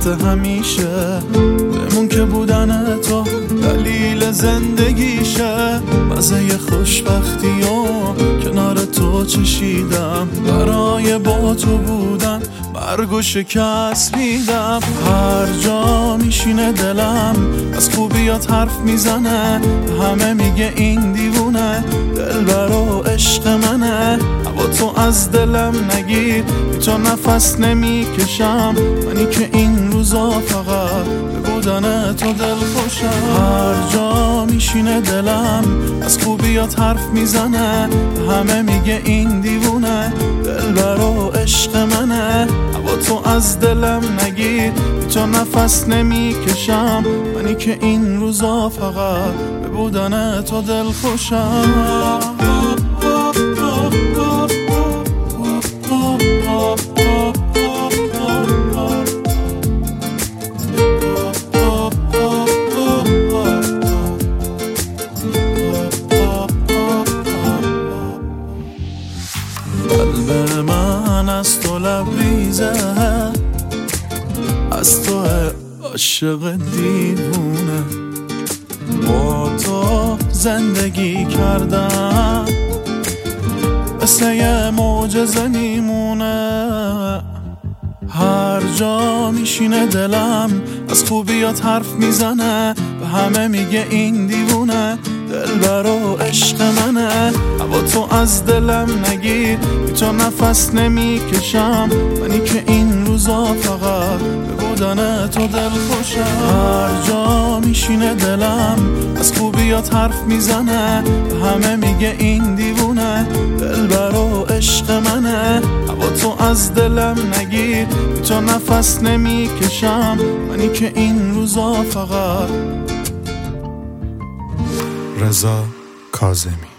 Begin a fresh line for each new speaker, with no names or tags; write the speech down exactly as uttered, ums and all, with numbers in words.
وقت همیشه، بمون که بودن تو دلیل زندگیشه. مزه خوشبختی و کنار تو چشیدم، برای با تو بودن مرگ و شکست میدم. هر جا میشینه دلم از خوبیات حرف میزنه، همه میگه این دیوونه دلبر و عشق منه. هوا تو از دلم نگیر، بی تو نفس نمیکشم، منی که این روزا فقط به بودن تو دل خوشم. هر جا میشینه دلم از خوبیات حرف میزنه، همه میگه این دیوونه دلبر و عشق منه. هوا تو از دلم نگیر، بی تو نفس نمیکشم، منی که این روزا فقط به بودن تو دل خوشم. قلب من از تو لبریزه، از تو عاشق دیوونه. با تو زندگی کردم مثل یه معجزه میمونه. هر جا میشینه دلم از خوبیات حرف میزنه، به همه میگه این دیوونه دلبر و عشق منه. هوا تو از دلم نگیر، بی تو نفس نمیکشم، منی که این روزا فقط به بودن تو دل خوشم. هر جا میشینه دلم از خوبیات حرف میزنه، به همه میگه این دیوونه دلبر و عشق منه. هوا تو از دلم نگیر، بی تو نفس نمیکشم، منی که این روزا فقط.
رضا کاظمی.